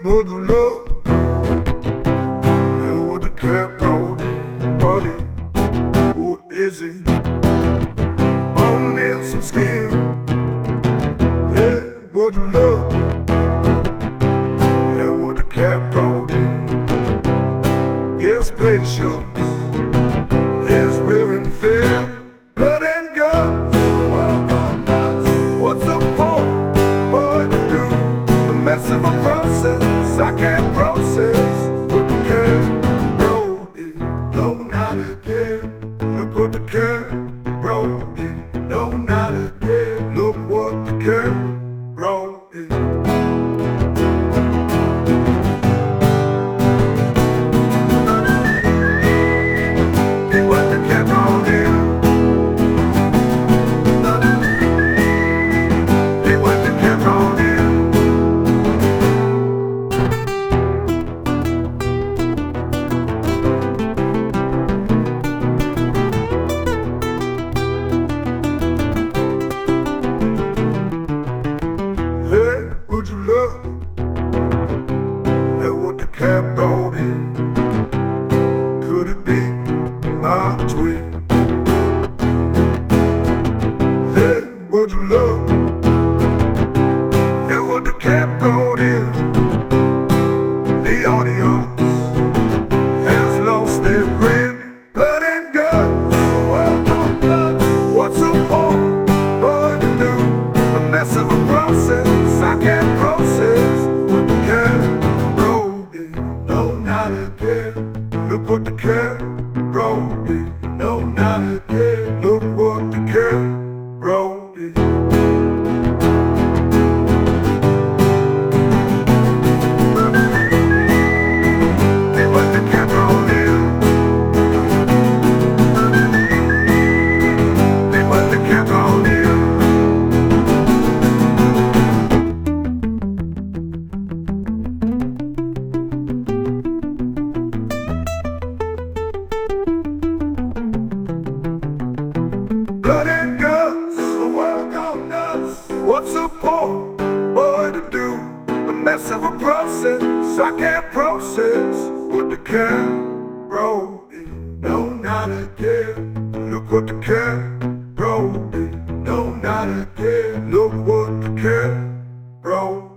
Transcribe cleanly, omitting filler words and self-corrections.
for the love, and with the cap on, buddy, who is he? Bone and some skin, yeah, for the love, and with the cap on, yes, patience, yes, wearing fear, blood and guns. What's the point, boy, to do? The mess of a process I can't process. Put the Camaro in, no, not again. Look what the Camaro in, no, not again. Look what the Camaro in. Would you love and what the cap brought in? Could it be my twin? Hey, would you love and what the cap brought in? The audience has lost their grin. Blood and guts, what's the point, boy, to do? A mess of a process I can't process. With the Camaro in, no, not again. Look what the Camaro in, no, not again. Look what the Camaro in. Blood and guts, welcome nuts. What's the point, boy, to do? The mess of a process I can't process. With the Camaro in, no, not again. Look what the Camaro in, no, not again. Look what the Camaro